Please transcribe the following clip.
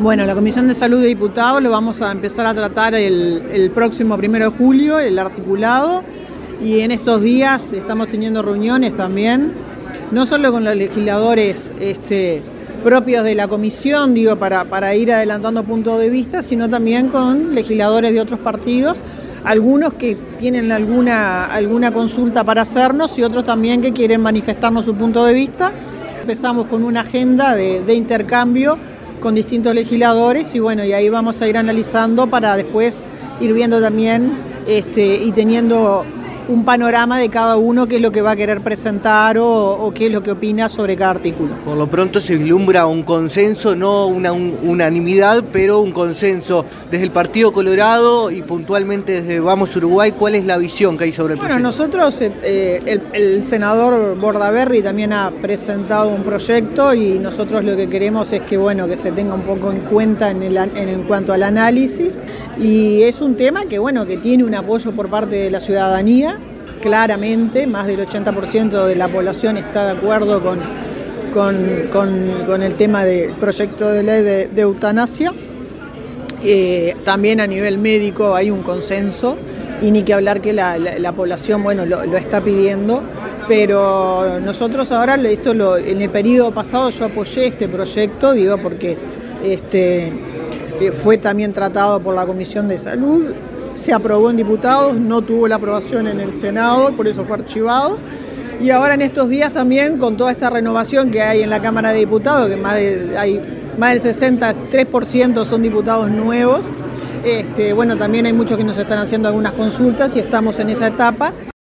Bueno, la Comisión de Salud de Diputados lo vamos a empezar a tratar el próximo 1 de julio, el articulado, y en estos días estamos teniendo reuniones también, no solo con los legisladores propios de la comisión, para ir adelantando puntos de vista, sino también con legisladores de otros partidos, algunos que tienen alguna consulta para hacernos y otros también que quieren manifestarnos su punto de vista. Empezamos con una agenda de intercambio con distintos legisladores y ahí vamos a ir analizando para después ir viendo también y teniendo un panorama de cada uno, qué es lo que va a querer presentar o qué es lo que opina sobre cada artículo. Por lo pronto se vislumbra un consenso, no una unanimidad, pero un consenso desde el Partido Colorado y puntualmente desde Vamos Uruguay. ¿Cuál es la visión que hay sobre el proyecto? Bueno, nosotros, el senador Bordaberry también ha presentado un proyecto y nosotros lo que queremos es que se tenga un poco en cuenta en cuanto al análisis, y es un tema que tiene un apoyo por parte de la ciudadanía. Claramente, más del 80% de la población está de acuerdo con el tema del proyecto de ley de eutanasia. También a nivel médico hay un consenso, y ni que hablar que la población lo está pidiendo. Pero nosotros ahora, en el periodo pasado yo apoyé este proyecto, porque fue también tratado por la Comisión de Salud. Se aprobó en diputados, no tuvo la aprobación en el Senado, por eso fue archivado. Y ahora en estos días también, con toda esta renovación que hay en la Cámara de Diputados, que hay más del 63% son diputados nuevos, también hay muchos que nos están haciendo algunas consultas y estamos en esa etapa.